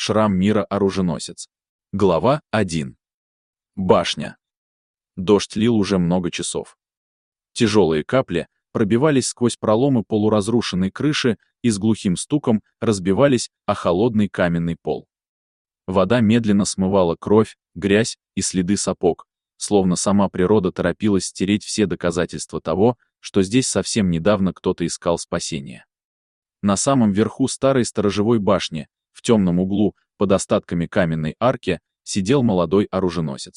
Шрам мира оруженосец. Глава 1. Башня. Дождь лил уже много часов. Тяжелые капли пробивались сквозь проломы полуразрушенной крыши и с глухим стуком разбивались о холодный каменный пол. Вода медленно смывала кровь, грязь и следы сапог, словно сама природа торопилась стереть все доказательства того, что здесь совсем недавно кто-то искал спасения. На самом верху старой сторожевой башни, в темном углу, под остатками каменной арки, сидел молодой оруженосец.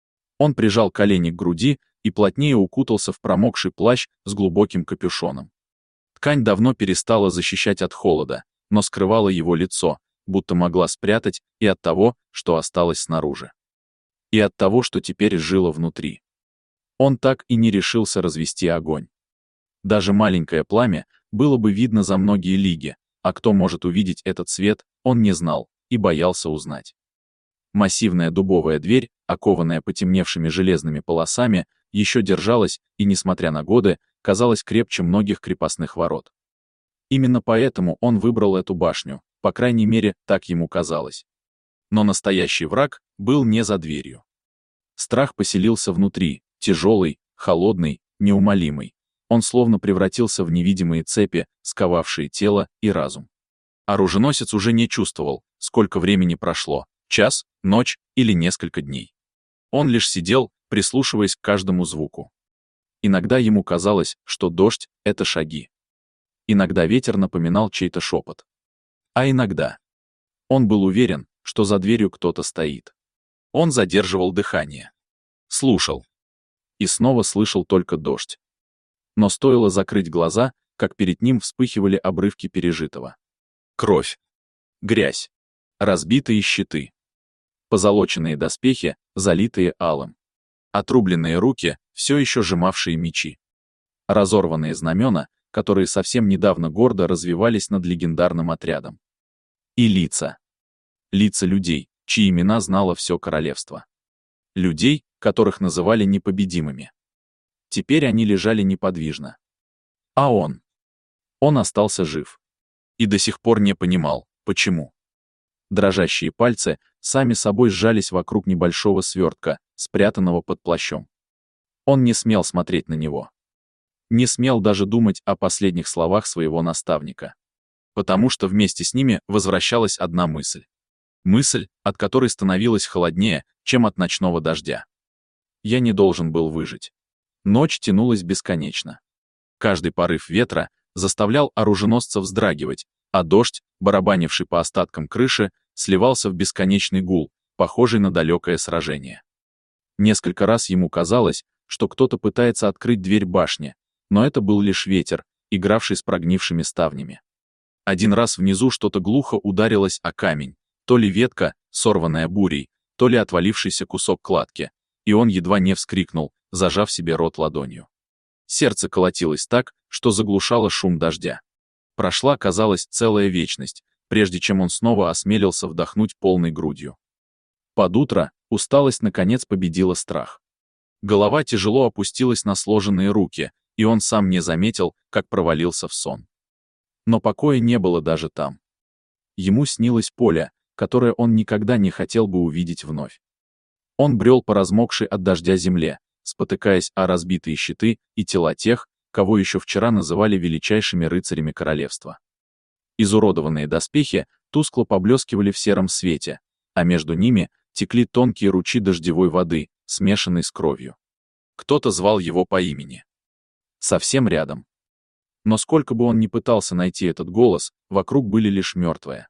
Он прижал колени к груди и плотнее укутался в промокший плащ с глубоким капюшоном. Ткань давно перестала защищать от холода, но скрывала его лицо, будто могла спрятать и от того, что осталось снаружи, и от того, что теперь жило внутри. Он так и не решился развести огонь. Даже маленькое пламя было бы видно за многие лиги, а кто может увидеть этот свет, он не знал и боялся узнать. Массивная дубовая дверь, окованная потемневшими железными полосами, еще держалась и, несмотря на годы, казалась крепче многих крепостных ворот. Именно поэтому он выбрал эту башню, по крайней мере, так ему казалось. Но настоящий враг был не за дверью. Страх поселился внутри, тяжелый, холодный, неумолимый. Он словно превратился в невидимые цепи, сковавшие тело и разум. Оруженосец уже не чувствовал, сколько времени прошло, час, ночь или несколько дней. Он лишь сидел, прислушиваясь к каждому звуку. Иногда ему казалось, что дождь — это шаги. Иногда ветер напоминал чей-то шепот. А иногда он был уверен, что за дверью кто-то стоит. Он задерживал дыхание. Слушал. И снова слышал только дождь. Но стоило закрыть глаза, как перед ним вспыхивали обрывки пережитого. Кровь. Грязь. Разбитые щиты. Позолоченные доспехи, залитые алым. Отрубленные руки, все еще сжимавшие мечи. Разорванные знамена, которые совсем недавно гордо развивались над легендарным отрядом. И лица. Лица людей, чьи имена знало все королевство. Людей, которых называли непобедимыми. Теперь они лежали неподвижно. А он остался жив. И до сих пор не понимал, почему. Дрожащие пальцы сами собой сжались вокруг небольшого свертка, спрятанного под плащом. Он не смел смотреть на него. Не смел даже думать о последних словах своего наставника. Потому что вместе с ними возвращалась одна мысль. Мысль, от которой становилось холоднее, чем от ночного дождя. Я не должен был выжить. Ночь тянулась бесконечно. Каждый порыв ветра заставлял оруженосца вздрагивать, а дождь, барабанивший по остаткам крыши, сливался в бесконечный гул, похожий на далекое сражение. Несколько раз ему казалось, что кто-то пытается открыть дверь башни, но это был лишь ветер, игравший с прогнившими ставнями. Один раз внизу что-то глухо ударилось о камень, то ли ветка, сорванная бурей, то ли отвалившийся кусок кладки, и он едва не вскрикнул, зажав себе рот ладонью. Сердце колотилось так, что заглушало шум дождя. Прошла, казалось, целая вечность, прежде чем он снова осмелился вдохнуть полной грудью. Под утро усталость наконец победила страх. Голова тяжело опустилась на сложенные руки, и он сам не заметил, как провалился в сон. Но покоя не было даже там. Ему снилось поле, которое он никогда не хотел бы увидеть вновь. Он брел по размокшей от дождя земле, спотыкаясь о разбитые щиты и тела тех, кого еще вчера называли величайшими рыцарями королевства. Изуродованные доспехи тускло поблескивали в сером свете, а между ними текли тонкие ручьи дождевой воды, смешанной с кровью. Кто-то звал его по имени. Совсем рядом. Но сколько бы он ни пытался найти этот голос, вокруг были лишь мертвые.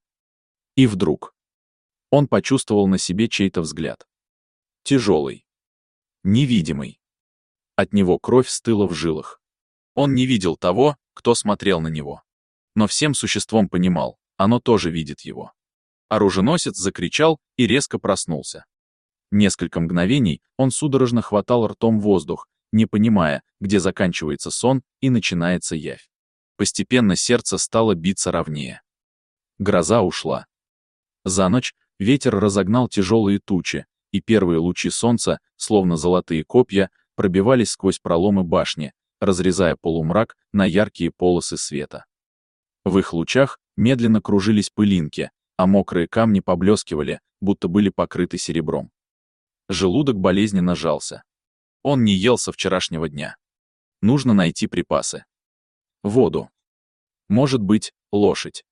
И вдруг он почувствовал на себе чей-то взгляд. Тяжелый. Невидимый. От него кровь стыла в жилах. Он не видел того, кто смотрел на него. Но всем существом понимал, оно тоже видит его. Оруженосец закричал и резко проснулся. Несколько мгновений он судорожно хватал ртом воздух, не понимая, где заканчивается сон и начинается явь. Постепенно сердце стало биться ровнее. Гроза ушла. За ночь ветер разогнал тяжелые тучи, и первые лучи солнца, словно золотые копья, пробивались сквозь проломы башни, разрезая полумрак на яркие полосы света. В их лучах медленно кружились пылинки, а мокрые камни поблескивали, будто были покрыты серебром. Желудок болезненно сжался. Он не ел со вчерашнего дня. Нужно найти припасы. Воду. Может быть, лошадь.